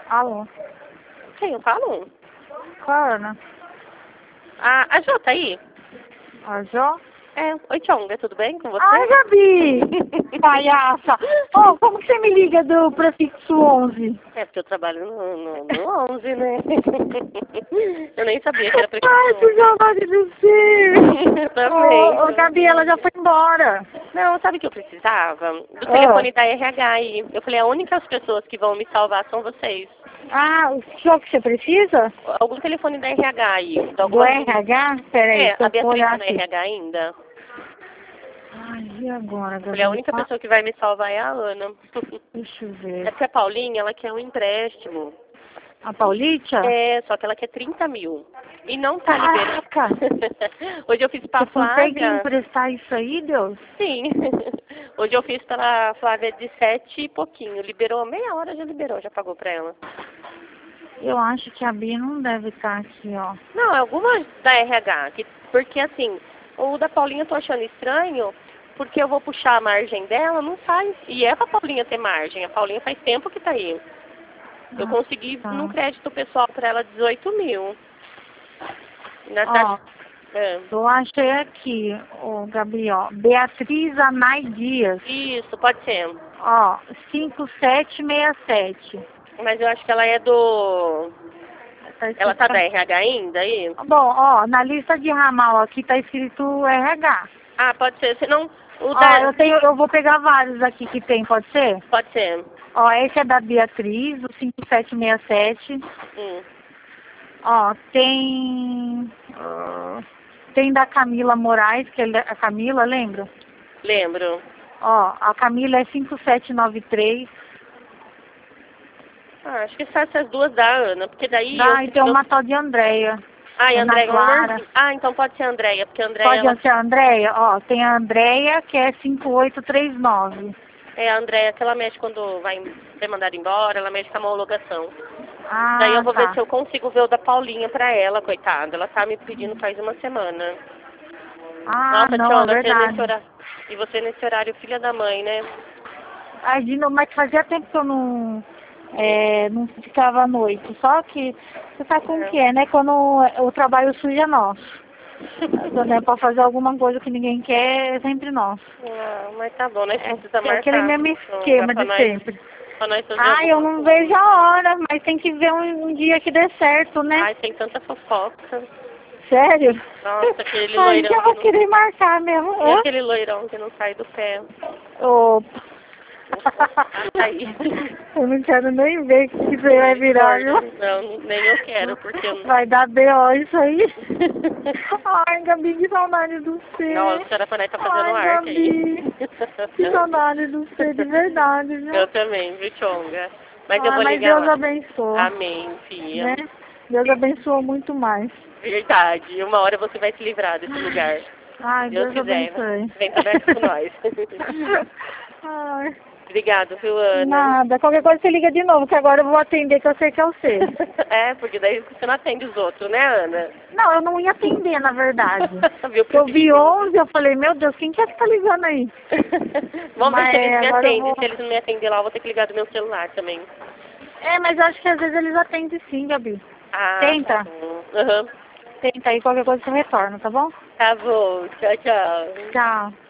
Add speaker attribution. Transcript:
Speaker 1: Alô?
Speaker 2: Quem eu falo?
Speaker 1: Qual a Ana?
Speaker 2: A Jô tá aí?
Speaker 1: A Jó?
Speaker 2: É. Oi, Tchonga, tudo bem com você?
Speaker 1: Ai, Gabi! Palhaça! Oh, como que você me liga do prefixo 11?
Speaker 2: É, porque eu trabalho no 11, né? Eu nem sabia que era pra
Speaker 1: Ai, que saudade de você!
Speaker 2: Também.
Speaker 1: Ô, Gabi, ela já foi embora.
Speaker 2: Não, sabe o que eu precisava? Do telefone da RH aí. Eu falei, a única pessoas que vão me salvar são vocês.
Speaker 1: Ah, o que você precisa?
Speaker 2: Algum telefone da RH aí.
Speaker 1: Do RH? Peraí,
Speaker 2: A
Speaker 1: eu vou
Speaker 2: Beatriz
Speaker 1: olhar
Speaker 2: tá na
Speaker 1: aqui.
Speaker 2: RH ainda?
Speaker 1: Ai, e agora,
Speaker 2: Eu
Speaker 1: Gabi?
Speaker 2: falei, a única pessoa que vai me salvar é a Ana.
Speaker 1: Deixa eu
Speaker 2: É
Speaker 1: ver.
Speaker 2: porque a Paulinha, ela quer um empréstimo.
Speaker 1: A Paulita?
Speaker 2: É, só que ela quer 30 mil. E não tá liberando.
Speaker 1: Caraca!
Speaker 2: Hoje eu fiz pra
Speaker 1: Você consegue
Speaker 2: Flávia.
Speaker 1: emprestar isso aí, Deus?
Speaker 2: Sim. Hoje eu fiz pra Flávia de 7 e pouquinho. Liberou meia hora, já liberou, já pagou pra ela.
Speaker 1: Eu acho que a Bia não deve estar aqui, ó.
Speaker 2: Não, é alguma da RH. Porque assim, o da Paulinha eu tô achando estranho, porque eu vou puxar a margem dela, não faz. E é pra Paulinha ter margem. A Paulinha faz tempo que tá aí. Eu consegui
Speaker 1: Tá.
Speaker 2: no crédito pessoal pra ela 18 mil. Na
Speaker 1: Ó,
Speaker 2: É.
Speaker 1: eu achei aqui, ô Gabi, ó. Beatriz Anai Dias.
Speaker 2: Isso, pode ser.
Speaker 1: Ó, 5767.
Speaker 2: Mas eu acho que ela é do... Ela tá da RH ainda aí?
Speaker 1: Bom, ó, na lista de ramal aqui tá escrito RH.
Speaker 2: Ah, pode ser. Senão, o
Speaker 1: Ó, eu vou pegar vários aqui que tem, pode ser?
Speaker 2: Pode ser.
Speaker 1: Ó, esse é da Beatriz, o 5767. Ó, tem... tem da Camila Moraes, que é a Camila, lembra?
Speaker 2: Lembro.
Speaker 1: Ó, a Camila é 5793.
Speaker 2: Ah, acho que são essas duas da Ana, porque daí...
Speaker 1: E tem uma tal de Andréia.
Speaker 2: e a
Speaker 1: Ana
Speaker 2: Andréia...
Speaker 1: Clara.
Speaker 2: então pode ser a Andréia, porque a Andréia...
Speaker 1: Pode ser a Andréia? Ó, tem a Andréia, que é 5839.
Speaker 2: É a Andréia que ela mexe quando vai ser mandada embora, ela mexe com a homologação.
Speaker 1: Ah,
Speaker 2: Daí eu vou ver
Speaker 1: tá.
Speaker 2: se eu consigo ver o da Paulinha pra ela, coitada. Ela tá me pedindo faz uma semana.
Speaker 1: Ah,
Speaker 2: Nossa,
Speaker 1: não,
Speaker 2: Tchonga,
Speaker 1: é
Speaker 2: você nesse
Speaker 1: verdade.
Speaker 2: horário... E você nesse horário, filha da mãe, né?
Speaker 1: Ai, de novo, mas fazia tempo que eu não ficava à noite. Só que você sabe como que é, né? Quando o trabalho sujo é nosso. Quando é pra fazer alguma coisa que ninguém quer, é sempre nosso.
Speaker 2: Ah, mas tá bom, nós precisa
Speaker 1: É
Speaker 2: marcar.
Speaker 1: aquele mesmo esquema de sempre.
Speaker 2: Pra nós fazer
Speaker 1: Ai, eu não vejo a hora, mas tem que ver um dia que dê certo, né?
Speaker 2: Ai, tem tanta fofoca.
Speaker 1: Sério?
Speaker 2: Nossa, aquele
Speaker 1: Ai,
Speaker 2: loirão
Speaker 1: já vou querer marcar mesmo.
Speaker 2: E aquele loirão que não sai do pé.
Speaker 1: Opa.
Speaker 2: Aí.
Speaker 1: Eu não quero nem ver que você vai virar, viu?
Speaker 2: Não, nem eu quero, porque...
Speaker 1: Vai dar B.O. isso aí. Ai, Gabi, que saudade do você.
Speaker 2: Nossa, era pra nós tá fazendo
Speaker 1: Ai,
Speaker 2: arte aí.
Speaker 1: Gabi, que saudade do você, de verdade, viu?
Speaker 2: Eu também, viu, Tchonga? Mas eu vou
Speaker 1: mas
Speaker 2: ligar
Speaker 1: Deus
Speaker 2: lá.
Speaker 1: abençoe.
Speaker 2: Amém, filha.
Speaker 1: Né? Deus abençoa muito mais.
Speaker 2: Verdade. Uma hora você vai se livrar desse lugar.
Speaker 1: Ai, Deus
Speaker 2: quiser.
Speaker 1: abençoe.
Speaker 2: Vem pra perto com nós.
Speaker 1: Ai,
Speaker 2: Obrigado, viu, Ana?
Speaker 1: nada. Qualquer coisa você liga de novo, que agora eu vou atender, que eu sei que é você.
Speaker 2: Porque daí você não atende os outros, né, Ana?
Speaker 1: Não, eu não ia atender, na verdade.
Speaker 2: Viu,
Speaker 1: Eu vi 11, eu falei, meu Deus, quem que é que tá ligando aí?
Speaker 2: Vamos ver se eles me
Speaker 1: agora eu
Speaker 2: atendem.
Speaker 1: vou-
Speaker 2: Se eles não me atendem lá, eu vou ter que ligar do meu celular também.
Speaker 1: Mas eu acho que às vezes eles atendem sim, Gabi.
Speaker 2: Ah,
Speaker 1: Tenta.
Speaker 2: Tá bom. Uhum.
Speaker 1: Tenta aí, qualquer coisa você retorna, tá bom?
Speaker 2: Tá bom. Tchau, tchau.
Speaker 1: Tchau.